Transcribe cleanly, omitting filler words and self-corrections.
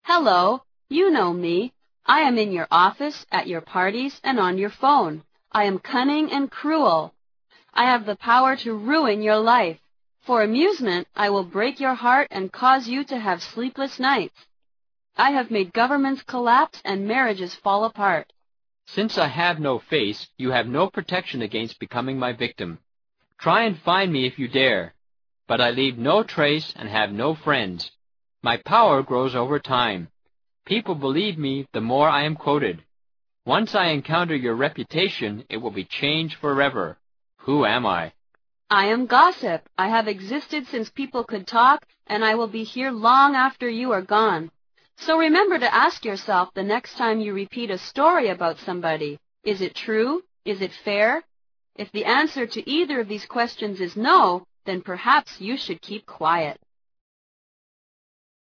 Hello, you know me. I am in your office, at your parties, and on your phone. I am cunning and cruel. I have the power to ruin your life. For amusement, I will break your heart and cause you to have sleepless nights. I have made governments collapse and marriages fall apart. Since I have no face, you have no protection against becoming my victim. Try and find me if you dare. But I leave no trace and have no friends. My power grows over time. People believe me the more I am quoted. Once I encounter your reputation, it will be changed forever. Who am I? I am gossip. I have existed since people could talk, and I will be here long after you are gone. So remember to ask yourself the next time you repeat a story about somebody, is it true? Is it fair? If the answer to either of these questions is no, then perhaps you should keep quiet.